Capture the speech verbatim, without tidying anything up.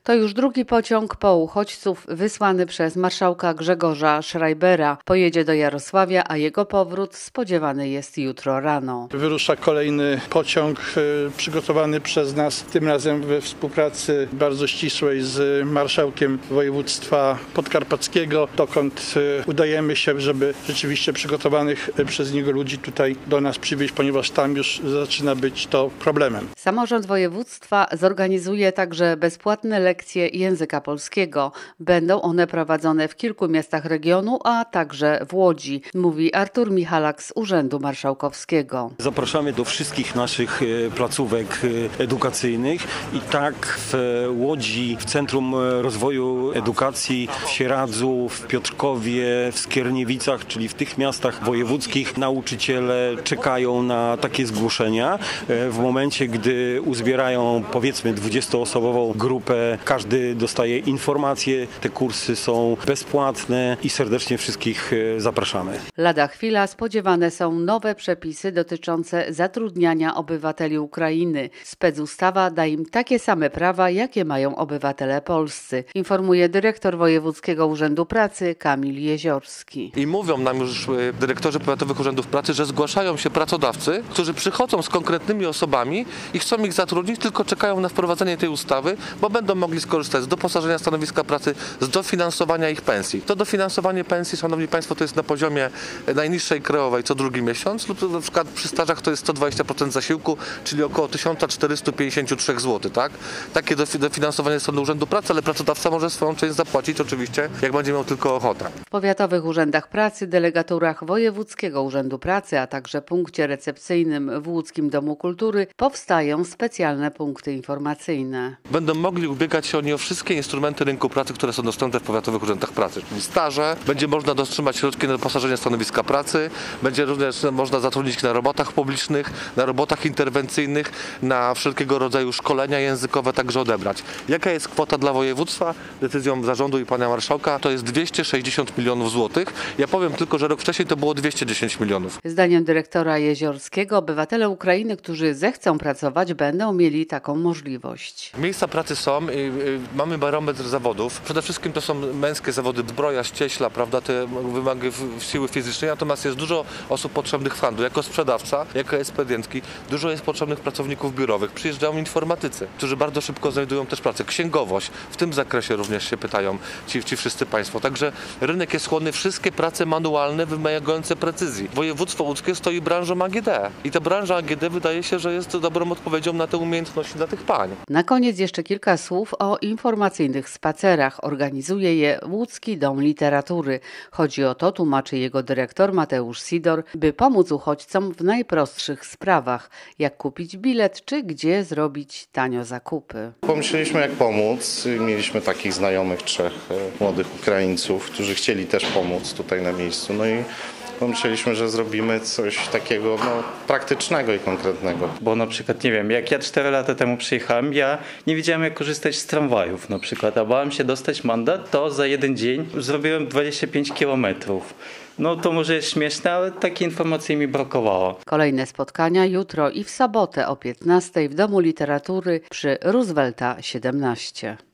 To już drugi pociąg po uchodźców wysłany przez marszałka Grzegorza Schreibera. Pojedzie do Jarosławia, a jego powrót spodziewany jest jutro rano. Wyrusza kolejny pociąg przygotowany przez nas, tym razem we współpracy bardzo ścisłej z marszałkiem województwa podkarpackiego, dokąd udajemy się, żeby rzeczywiście przygotowanych przez niego ludzi tutaj do nas przywieźć, ponieważ tam już zaczyna być to problemem. Samorząd województwa zorganizuje także bezpłatne lekcje języka polskiego. Będą one prowadzone w kilku miastach regionu, a także w Łodzi, mówi Artur Michalak z Urzędu Marszałkowskiego. Zapraszamy do wszystkich naszych placówek edukacyjnych i tak w Łodzi, w Centrum Rozwoju Edukacji, w Sieradzu, w Piotrkowie, w Skierniewicach, czyli w tych miastach wojewódzkich nauczyciele czekają na takie zgłoszenia. W momencie, gdy uzbierają powiedzmy dwudziestoosobową grupę, każdy dostaje informacje, te kursy są bezpłatne i serdecznie wszystkich zapraszamy. Lada chwila spodziewane są nowe przepisy dotyczące zatrudniania obywateli Ukrainy. Specustawa da im takie same prawa, jakie mają obywatele polscy, informuje dyrektor Wojewódzkiego Urzędu Pracy Kamil Jeziorski. I mówią nam już dyrektorzy powiatowych urzędów pracy, że zgłaszają się pracodawcy, którzy przychodzą z konkretnymi osobami i chcą ich zatrudnić, tylko czekają na wprowadzenie tej ustawy, bo będą mogli skorzystać z doposażenia stanowiska pracy, z dofinansowania ich pensji. To dofinansowanie pensji, szanowni państwo, to jest na poziomie najniższej krajowej co drugi miesiąc lub na przykład przy stażach to jest sto dwadzieścia procent zasiłku, czyli około tysiąc czterysta pięćdziesiąt trzy złote. Tak? Takie dofinansowanie jest do Urzędu Pracy, ale pracodawca może swoją część zapłacić oczywiście, jak będzie miał tylko ochotę. W powiatowych urzędach pracy, delegaturach Wojewódzkiego Urzędu Pracy, a także punkcie recepcyjnym w Łódzkim Domu Kultury powstają specjalne punkty informacyjne. Będą mogli ubiegać się oni o wszystkie instrumenty rynku pracy, które są dostępne w powiatowych urzędach pracy. Czyli staże, będzie można otrzymać środki na doposażenie stanowiska pracy, będzie również można zatrudnić na robotach publicznych, na robotach interwencyjnych, na wszelkiego rodzaju szkolenia językowe także odebrać. Jaka jest kwota dla województwa? Decyzją zarządu i pana marszałka to jest dwieście sześćdziesiąt milionów złotych. Ja powiem tylko, że rok wcześniej to było dwieście dziesięć milionów. Zdaniem dyrektora Jeziorskiego obywatele Ukrainy, którzy zechcą pracować, będą mieli taką możliwość. Miejsca pracy są, i, i, mamy barometr zawodów. Przede wszystkim to są męskie zawody, zbroja, ścieśla, prawda, te wymagi w, w siły fizycznej, natomiast jest dużo osób potrzebnych w handlu. Jako sprzedawca, jako ekspedientki, dużo jest potrzebnych pracowników biurowych. Przyjeżdżają informatycy, którzy bardzo szybko znajdują też pracę. Księgowość, w tym zakresie również się pytają ci, ci wszyscy państwo. Także rynek jest chłodny, wszystkie prace manualne wymagające precyzji. Województwo łódzkie stoi branżą A G D i ta branża A G D wydaje się, że jest dobrą odpowiedzią na te umiejętności dla tych pań. Na koniec jeszcze kilka słów o informacyjnych spacerach. Organizuje je Łódzki Dom Literatury. Chodzi o to, tłumaczy jego dyrektor Mateusz Sidor, by pomóc uchodźcom w najprostszych sprawach, jak kupić bilet, czy gdzie zrobić tanio zakupy. Pomyśleliśmy, jak pomóc. Mieliśmy takich znajomych, trzech młodych Ukraińców, którzy chcieli też pomóc tutaj na miejscu. No i pomyśleliśmy, że zrobimy coś takiego no, praktycznego i konkretnego. Bo na przykład, nie wiem, jak ja cztery lata temu przyjechałem, ja nie wiedziałem, jak korzystać z tramwajów na przykład, a bałem się dostać mandat, to za jeden dzień zrobiłem dwadzieścia pięć kilometrów. No to może jest śmieszne, ale takiej informacji mi brakowało. Kolejne spotkania jutro i w sobotę o piętnastej w Domu Literatury przy Roosevelta siedemnaście.